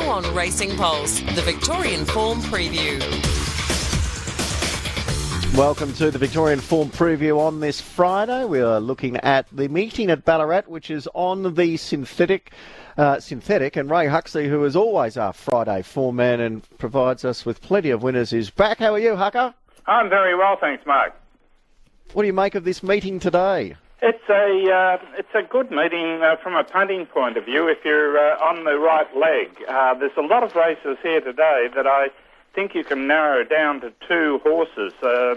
on Racing Pulse, the Victorian Form Preview. Welcome to the Victorian Form Preview on this Friday. We are looking at the meeting at Ballarat, which is on the synthetic, and Ray Huxley, who is always our Friday form man and provides us with plenty of winners, is back. How are you, Hucker? I'm very well, thanks, Mark. What do you make of this meeting today? It's a good meeting from a punting point of view if you're on the right leg. There's a lot of races here today that I think you can narrow down to two horses.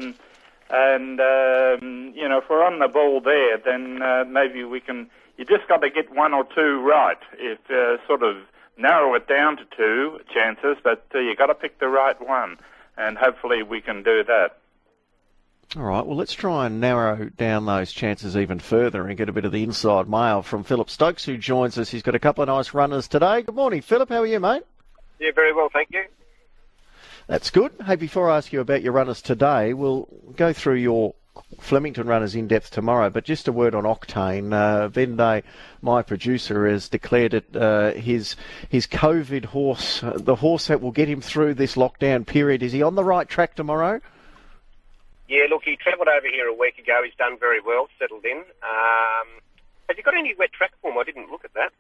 If we're on the ball there, then maybe we can... You just got to get one or two right. If sort of narrow it down to two chances, but you got to pick the right one, and hopefully we can do that. All right, well, let's try and narrow down those chances even further and get a bit of the inside mail from Philip Stokes, who joins us. He's got a couple of nice runners today. Good morning, Philip. How are you, mate? Yeah, very well, thank you. That's good. Hey, before I ask you about your runners today, we'll go through your Flemington runners in depth tomorrow, but just a word on Octane. Venday, my producer, has declared it his COVID horse, the horse that will get him through this lockdown period. Is he on the right track tomorrow? Yeah, look, he travelled over here a week ago. He's done very well, settled in. Has he got any wet track form? I didn't look at that.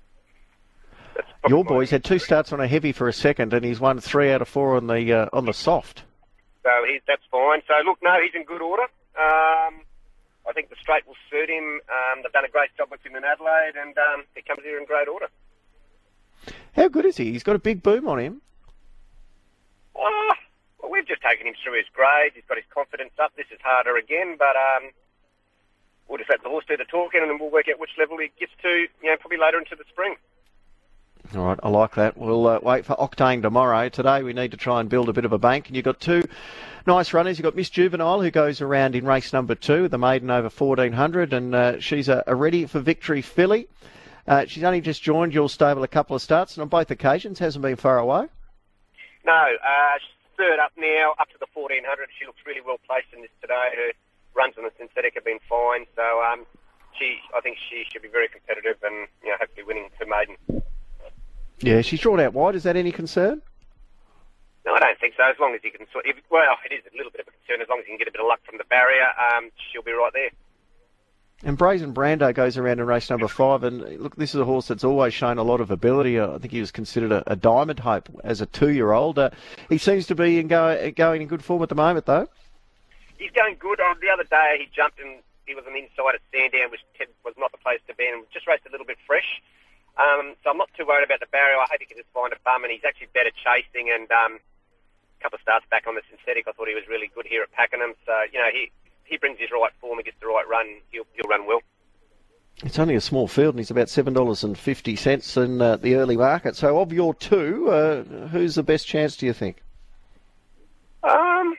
Your boy's had two starts on a heavy for a second, and he's won 3 out of 4 on the soft. So that's fine. So look, no, he's in good order. I think the straight will suit him. They've done a great job with him in Adelaide, and he comes here in great order. How good is he? He's got a big boom on him. Well, we've just taken him through his grades. He's got his confidence up. This is harder again, but we'll just let the horse do the talking, and then we'll work out which level he gets to, probably later into the spring. All right, I like that. We'll wait for Octane tomorrow. Today we need to try and build a bit of a bank. And you've got two nice runners. You've got Miss Juvenile, who goes around in race number 2, the maiden over 1400, and she's a ready for victory filly. She's only just joined your stable a couple of starts, and on both occasions hasn't been far away. No, she's third up now, up to the 1400. She looks really well placed in this today. Her runs on the synthetic have been fine, so I think she should be very competitive and hopefully winning her maiden. Yeah, she's drawn out wide. Is that any concern? No, I don't think so. As long as he can it is a little bit of a concern. As long as he can get a bit of luck from the barrier, she'll be right there. And Brazen Brando goes around in race number 5. And look, this is a horse that's always shown a lot of ability. I think he was considered a diamond hope as a 2-year-old. He seems to be going in good form at the moment, though. He's going good. The other day he jumped and he was on the inside at Sandown, which was not the place to be, and just raced a little bit fresh. So I'm not too worried about the barrier. I hope he can just find a bum, and he's actually better chasing. And a couple of starts back on the synthetic, I thought he was really good here at Pakenham. So he brings his right form, he gets the right run, he'll run well. It's only a small field, and he's about $7.50 in the early market. So of your two, who's the best chance, do you think? I'd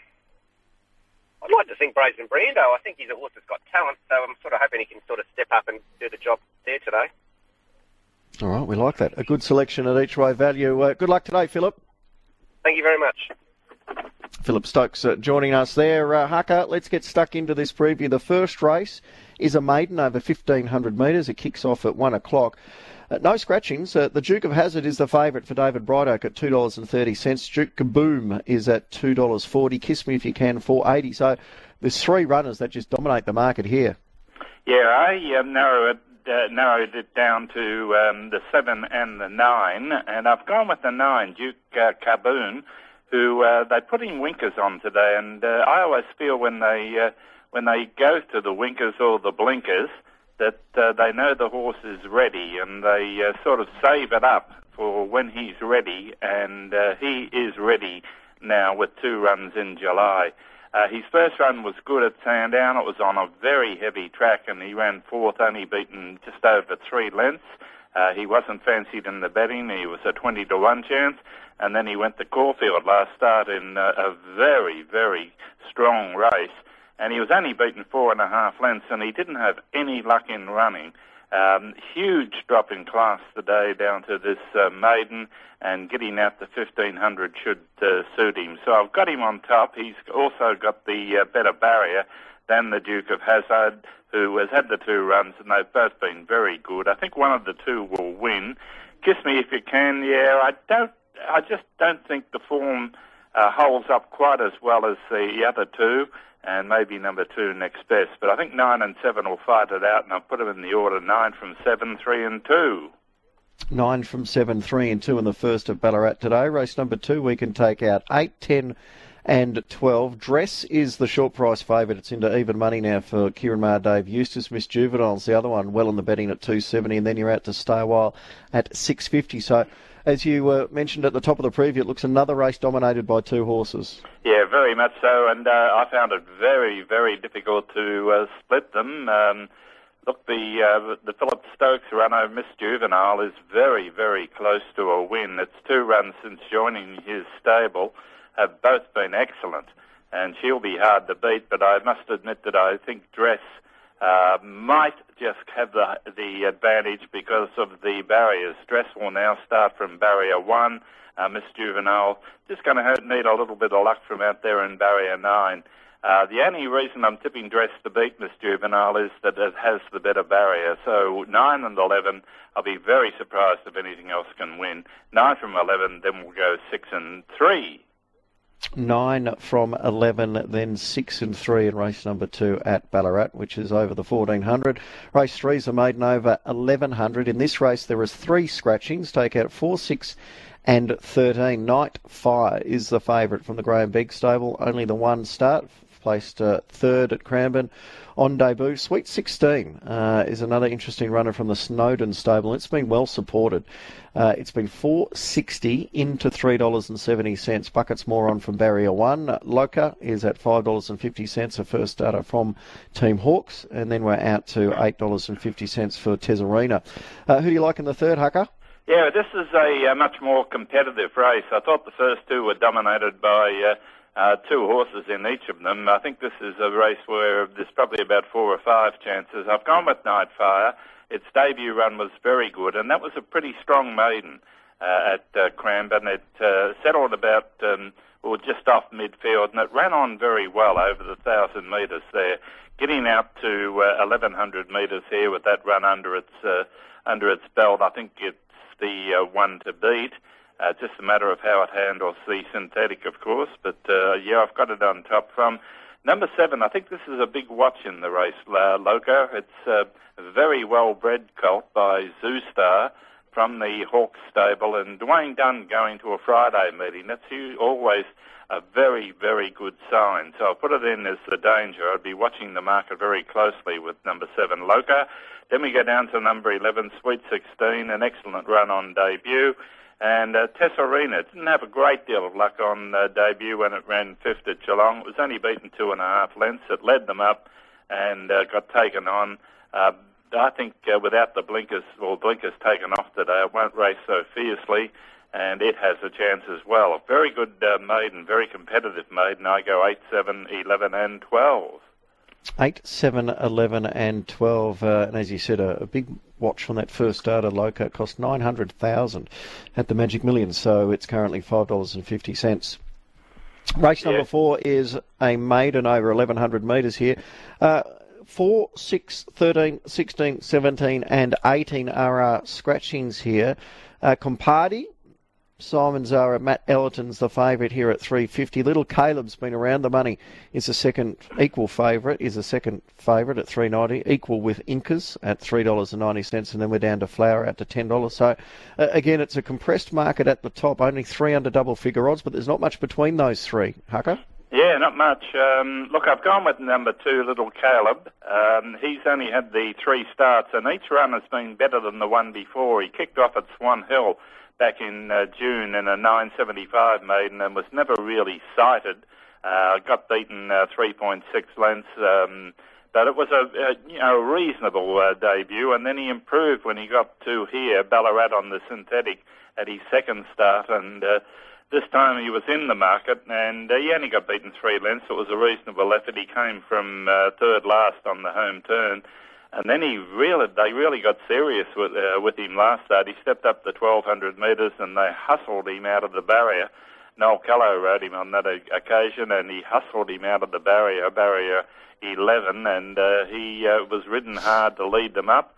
like to think Brazen Brando. I think he's a horse that's got talent, so I'm sort of hoping he can sort of step up and do the job there today. All right, we like that. A good selection at each way value. Good luck today, Philip. Thank you very much. Philip Stokes joining us there. Hucker, let's get stuck into this preview. The first race is a maiden over 1,500 metres. It kicks off at 1 o'clock. No scratchings. The Duke of Hazard is the favourite for David Bright Oak at $2.30. Duke Kaboom is at $2.40. Kiss Me If You Can, $4.80. So there's 3 runners that just dominate the market here. Yeah, I narrowed it down to the 7 and the 9, and I've gone with the 9, Duke Kaboom, who they put in winkers on today, and I always feel when they go to the winkers or the blinkers that they know the horse is ready, and they sort of save it up for when he's ready, and he is ready now with 2 runs in July. His first run was good at Sandown. It was on a very heavy track, and he ran 4th, only beaten just over 3 lengths. He wasn't fancied in the betting. He was a 20-1 chance, and then he went to Caulfield last start in a very, very strong race, and he was only beaten 4.5 lengths, and he didn't have any luck in running. Huge drop in class today down to this maiden, and getting out to 1,500 should suit him. So I've got him on top. He's also got the better barrier than the Duke of Hazard, who has had the 2 runs, and they've both been very good. I think one of the 2 will win. Kiss Me If You Can, yeah. I just don't think the form holds up quite as well as the other two, and maybe number 2 next best. But I think 9 and 7 will fight it out, and I'll put them in the order 9 from 7, 3 and 2. 9 from 7, 3 and 2 in the first at Ballarat today. Race number 2 we can take out 8, 10 and 12. Dress is the short price favourite. It's into even money now for Kieran Maher, Dave Eustace. Miss Juvenile's the other one, well in the betting at 270, and then you're out to Stay a While at 650. So, as you mentioned at the top of the preview, it looks another race dominated by 2 horses. Yeah, very much so, and I found it very, very difficult to split them. Look, the Philip Stokes runner, Miss Juvenile, is very, very close to a win. It's 2 runs since joining his stable, have both been excellent, and she'll be hard to beat, but I must admit that I think Dress might just have the advantage because of the barriers. Dress will now start from barrier 1. Miss Juvenile just going to need a little bit of luck from out there in barrier 9. The only reason I'm tipping Dress to beat Miss Juvenile is that it has the better barrier. So 9 and 11, I'll be very surprised if anything else can win. 9 from 11, then we'll go 6 and 3. 9 from 11, then 6 and 3 in race number 2 at Ballarat, which is over the 1400. Race 3 is a maiden over 1100. In this race, there is 3 scratchings. Take out 4, 6 and 13. Night Fire is the favourite from the Graham Begg stable. Only the 1 start. Placed 3rd at Cranbourne on debut. Sweet 16 is another interesting runner from the Snowden stable. It's been well supported. It's been $4.60 into $3.70. Buckets more on from barrier 1. Loca is at $5.50, a first starter from Team Hawks. And then we're out to $8.50 for Teserina. Who do you like in the third, Hucker? Yeah, this is a much more competitive race. I thought the first 2 were dominated by 2 horses in each of them. I think this is a race where there's probably about 4 or 5 chances. I've gone with Nightfire. Its debut run was very good, and that was a pretty strong maiden at Cranbourne. It settled about or just off midfield, and it ran on very well over the 1,000 metres there, getting out to 1,100 metres here with that run under its belt. I think it's the one to beat. Just a matter of how it handles the synthetic, of course. But, yeah, I've got it on top. From number 7, I think this is a big watch in the race, Loco. It's a very well-bred colt by Zoostar from the Hawks stable. And Dwayne Dunn going to a Friday meeting, that's always a very, very good sign. So I'll put it in as the danger. I'd be watching the market very closely with number 7, Loco. Then we go down to number 11, Sweet 16, an excellent run on debut. And Teserina didn't have a great deal of luck on debut when it ran 5th at Geelong. It was only beaten 2.5 lengths. It led them up and got taken on. I think without the blinkers taken off today, it won't race so fiercely, and it has a chance as well. A very good maiden, very competitive maiden. I go 8, 7, 11 and 12. 8, 7, 11 and 12. And as you said, a big watch from that first starter. Loca. It cost $900,000 at the Magic Millions, so it's currently $5.50. Race number 4 is a maiden over 1,100 metres here. 4, 6, 13, 16, 17 and 18 are scratchings here. Compardi, Simon Zara, Matt Ellerton's the favourite here at $3.50. Little Caleb's been around the money. Is a second favourite at $3.90. Equal with Incas at $3.90, and then we're down to Flower out to $10. So again, it's a compressed market at the top. Only 3 under double figure odds, but there's not much between those 3. Hucker? Yeah, not much. Look, I've gone with number 2, Little Caleb. He's only had the 3 starts, and each run has been better than the one before. He kicked off at Swan Hill back in June in a 9.75 maiden and was never really sighted. Got beaten 3.6 lengths, but it was a reasonable debut. And then he improved when he got to here, Ballarat on the synthetic at his second start, and this time he was in the market, and he only got beaten 3 lengths. It was a reasonable effort. He came from 3rd last on the home turn. And then they really got serious with him last start. He stepped up the 1,200 metres and they hustled him out of the barrier. Noel Callow rode him on that occasion, and he hustled him out of the barrier 11, and he was ridden hard to lead them up.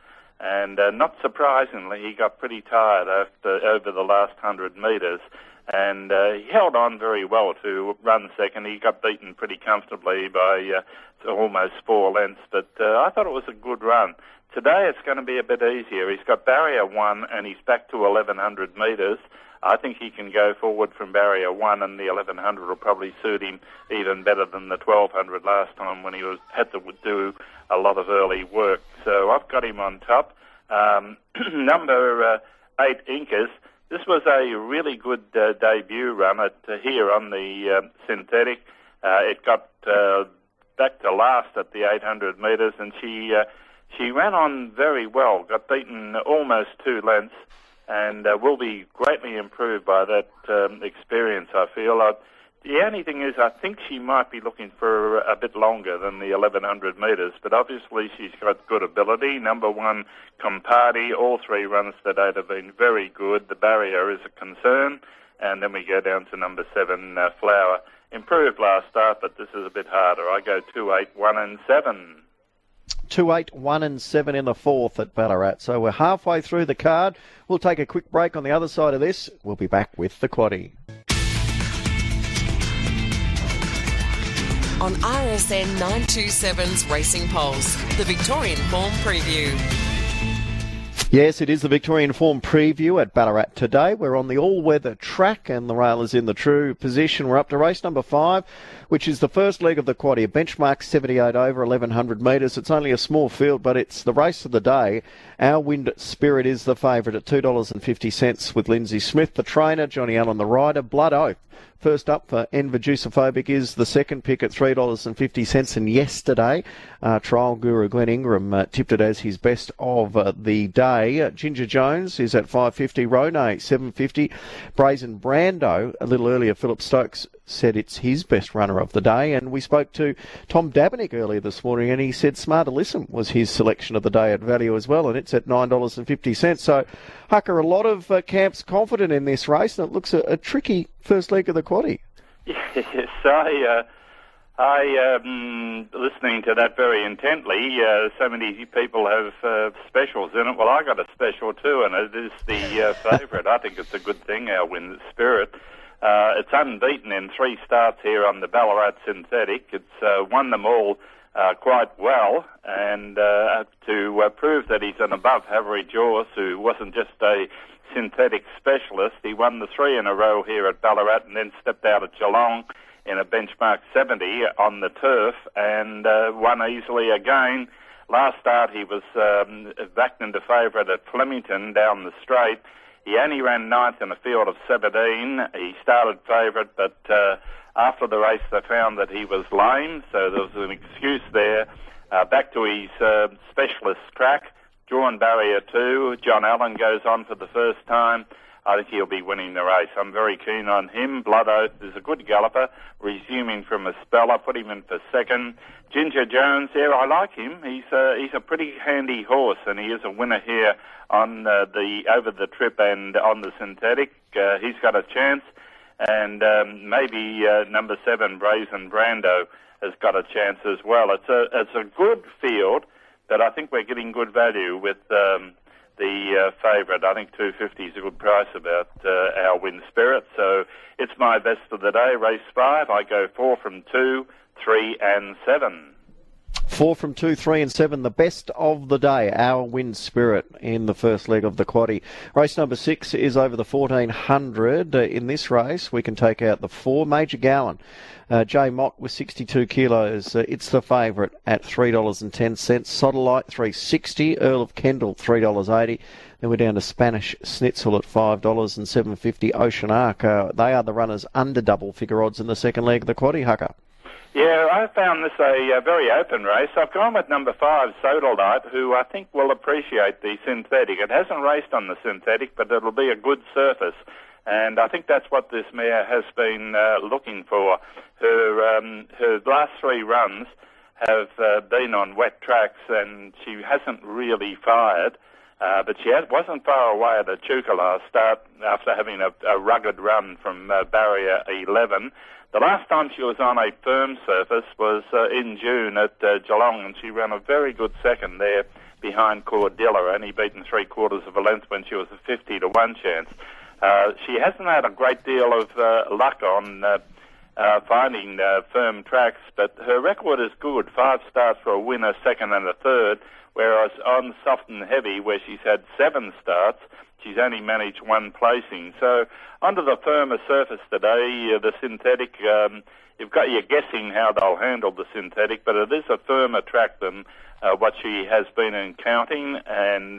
And not surprisingly, he got pretty tired over the last 100 metres, and he held on very well to run second. He got beaten pretty comfortably by almost 4 lengths, but I thought it was a good run. Today it's going to be a bit easier. He's got barrier 1 and he's back to 1,100 metres. I think he can go forward from barrier 1, and the 1,100 will probably suit him even better than the 1,200 last time when he had to do a lot of early work. So I've got him on top. Number 8, Incas. This was a really good debut run here on the synthetic. It got back to last at the 800 metres, and she ran on very well, got beaten almost 2 lengths, and will be greatly improved by that experience, I feel. The only thing is I think she might be looking for a bit longer than the 1,100 metres, but obviously she's got good ability. Number 1, Compardi, all 3 runs to date have been very good. The barrier is a concern, and then we go down to number 7, Flower. Improved last start, but this is a bit harder. I go 2, 8, 1 and 7. 2, 8, 1 and 7 in the 4th at Ballarat. So we're halfway through the card. We'll take a quick break on the other side of this. We'll be back with the quaddie. On RSN 927's Racing Pulse, the Victorian Form Preview. Yes, it is the Victorian Form Preview at Ballarat today. We're on the all-weather track and the rail is in the true position. We're up to race number 5, which is the first leg of the quaddie. Benchmark 78 over 1,100 metres. It's only a small field, but it's the race of the day. Our Wind Spirit is the favourite at $2.50 with Lindsay Smith, the trainer, Johnny Allen, the rider. Blood Oath. First up for Enver Jusophobic is the second pick at $3.50. And yesterday, trial guru Glenn Ingram tipped it as his best of the day. Ginger Jones is at $5.50. Rone, $7.50. Brazen Brando, a little earlier, Philip Stokes said it's his best runner of the day. And we spoke to Tom Dabinick earlier this morning, and he said Smart Alyssum was his selection of the day at value as well, and it's at $9.50. So, Hucker, a lot of camps confident in this race, and it looks a tricky first leg of the quaddie. Yes, I listening to that very intently. So many people have specials in it. Well, I got a special too, and it is the favourite. I think it's a good thing, our Wind Spirit. It's unbeaten in 3 starts here on the Ballarat Synthetic. It's won them all quite well, and to prove that he's an above-average horse who wasn't just a synthetic specialist, he won the 3 in a row here at Ballarat and then stepped out at Geelong in a benchmark 70 on the turf and won easily again. Last start he was backed into favourite at Flemington down the straight. He only ran 9th in a field of 17. He started favourite, but after the race they found that he was lame, so there was an excuse there. Back to his specialist track, drawn barrier 2. John Allen goes on for the first time. I think he'll be winning the race. I'm very keen on him. Blood Oath is a good galloper, resuming from a spell. I put him in for second. Ginger Jones, there, I like him. He's a pretty handy horse, and he is a winner here on the over the trip and on the synthetic. He's got a chance, and maybe number 7, Brazen Brando, has got a chance as well. It's a good field, but I think we're getting good value with the favourite. I think $2.50 is a good price about our Wind Spirit. So it's my best of the day. Race 5, I go 4 from 2, 3 and 7. 4 from 2, 3 and 7, the best of the day, our Wind Spirit in the first leg of the quaddie. Race number 6 is over the 1,400. In this race, we can take out the 4, Major Gowan. J Mott with 62 kilos. It's the favourite at $3.10. Sodalite, $3.60. Earl of Kendall, $3.80. Then we're down to Spanish Schnitzel at $5 and $7.50. Ocean Arc. They are the runners under double figure odds in the second leg of the quaddie, Hucker. Yeah, I found this a very open race. I've gone with number 5, Sodalite, who I think will appreciate the synthetic. It hasn't raced on the synthetic, but it'll be a good surface. And I think that's what this mare has been looking for. Her last 3 runs have been on wet tracks, and she hasn't really fired. But she wasn't far away at Echuca last start after having a rugged run from barrier 11. The last time she was on a firm surface was in June at Geelong, and she ran a very good second there, behind Cordilla, only beaten 3/4 of a length when she was a 50-1 chance. She hasn't had a great deal of luck on finding firm tracks, but her record is good. 5 starts for a winner, second and a third, whereas on soft and heavy, where she's had 7 starts, she's only managed 1 placing. So onto the firmer surface today, the synthetic, you're guessing how they'll handle the synthetic, but it is a firmer track than what she has been encountering, and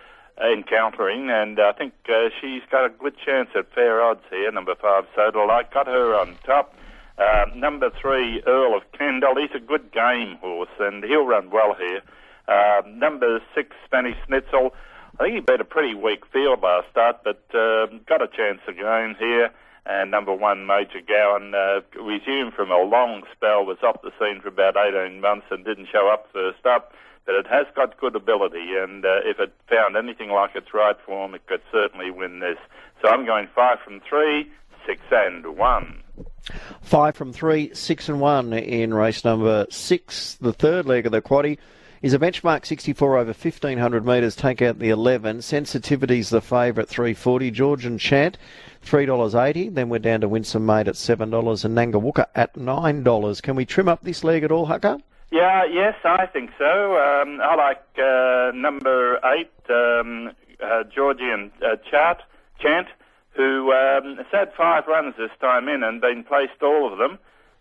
I think she's got a good chance at fair odds here. Number 5, Sodalite, got her on top. Number 3, Earl of Kendall, he's a good game horse, and he'll run well here. Number 6, Spanish Schnitzel, I think he beat a pretty weak field last start, but got a chance again here. And number 1, Major Gowan, resumed from a long spell, was off the scene for about 18 months and didn't show up first up. But it has got good ability, and if it found anything like its right form, it could certainly win this. So I'm going 5 from 3, 6 and 1. 5 from 3, 6 and 1 in race number 6. The third leg of the quaddie is a benchmark 64 over 1,500 metres. Take out the 11. Sensitivity's the favourite, 3.40. Georgian Chant, $3.80. Then we're down to Winsome Maid at $7 and Nangawuka at $9. Can we trim up this leg at all, Hucker? Yes, I think so. I like number 8, Georgian Chant, who has had 5 runs this time in and been placed all of them.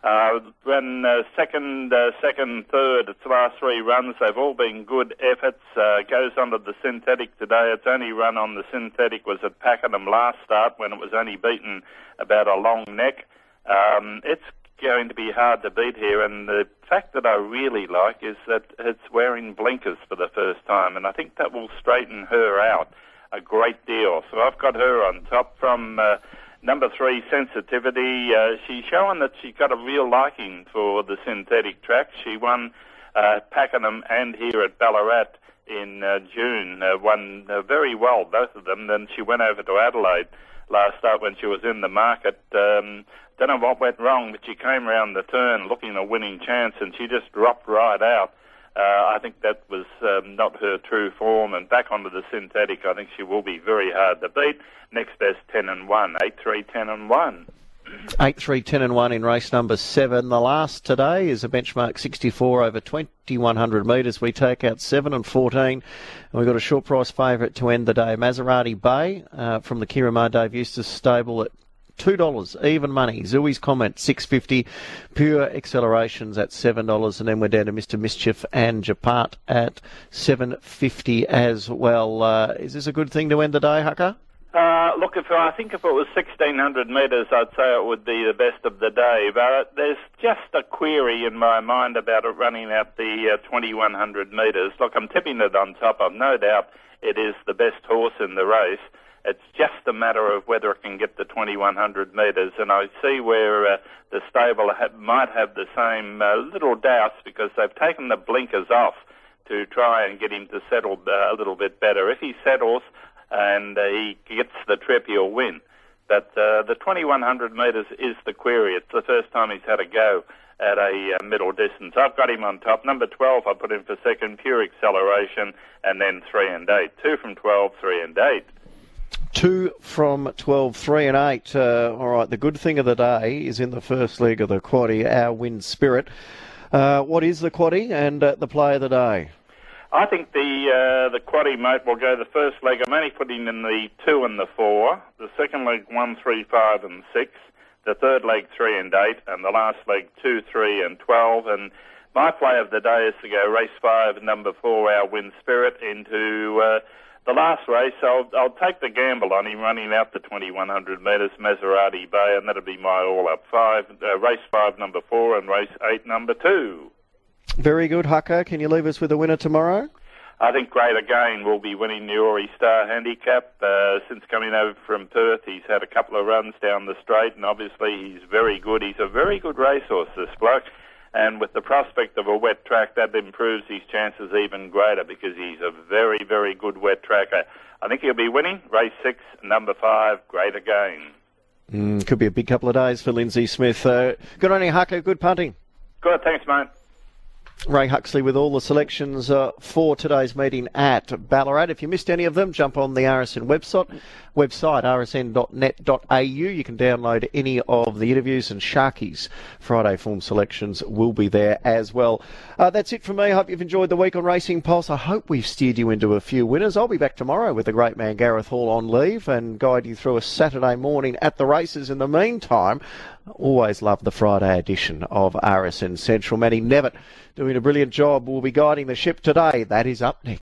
Ran second, third, its last 3 runs. They've all been good efforts. Goes onto the synthetic today. Its only run on the synthetic was at Pakenham last start when it was only beaten about a long neck. It's going to be hard to beat here, and the fact that I really like is that it's wearing blinkers for the first time, and I think that will straighten her out a great deal. So I've got her on top. From number 3, Sensitivity, she's showing that she's got a real liking for the synthetic track. She won Pakenham and here at Ballarat in June, won very well, both of them. Then she went over to Adelaide last start when she was in the market. Don't know what went wrong, but she came round the turn looking a winning chance, and she just dropped right out. I think that was not her true form, and back onto the synthetic, I think she will be very hard to beat. Next best 10 and 1, 8, 3, 10 and 1. 8, 3, 10 and 1 in race number 7. The last today is a benchmark 64 over 2,100 metres. We take out 7 and 14, and we've got a short price favourite to end the day. Maserati Bay from the Kiramar Dave Eustace stable at $2, even money. Zooey's Comment, $6.50. Pure Accelerations at $7, and then we're down to Mr. Mischief and Japart at $7.50 as well. Is this a good thing to end the day, Hucker? Look, I think if it was 1,600 metres, I'd say it would be the best of the day. But there's just a query in my mind about it running out the 2,100 metres. Look, I'm tipping it on top. I've no doubt it is the best horse in the race. It's just a matter of whether it can get the 2,100 metres, and I see where the stable might have the same little doubts because they've taken the blinkers off to try and get him to settle a little bit better. If he settles and he gets the trip, he'll win. But the 2,100 metres is the query. It's the first time he's had a go at a middle distance. I've got him on top. Number 12, I put him for second, Pure Acceleration, and then 3 and 8. 2 from 12, 3 and 8. 2 from 12, 3 and 8. All right, the good thing of the day is in the first leg of the quaddie, Our Wind Spirit. What is the quaddie and the play of the day? I think the quaddie, mate, will go the first leg. I'm only putting in the 2 and the 4. The second leg, 1, 3, 5 and 6. The third leg, 3 and 8. And the last leg, 2, 3 and 12. And my play of the day is to go race 5, number 4, Our Wind Spirit, into the last race. I'll take the gamble on him running out the 2,100 metres, Maserati Bay, and that'll be my all-up 5. Race 5, number 4, and race 8, number 2. Very good, Hucker. Can you leave us with a winner tomorrow? I think Great Again will be winning the Ori Star Handicap. Since coming over from Perth, he's had a couple of runs down the straight, and obviously he's very good. He's a very good racehorse, this bloke. And with the prospect of a wet track, that improves his chances even greater because he's a very, very good wet tracker. I think he'll be winning race 6, number 5, Great Again. Could be a big couple of days for Lindsay Smith. Good on you, Hucker. Good punting. Good, thanks, mate. Ray Huxley with all the selections for today's meeting at Ballarat. If you missed any of them, jump on the RSN website rsn.net.au. You can download any of the interviews, and Sharky's Friday form selections will be there as well. That's it from me. I hope you've enjoyed the week on Racing Pulse. I hope we've steered you into a few winners. I'll be back tomorrow with the great man Gareth Hall on leave and guide you through a Saturday morning at the races. In the meantime, always love the Friday edition of RSN Central. Matty Nevitt doing a brilliant job. Will be guiding the ship today. That is up next.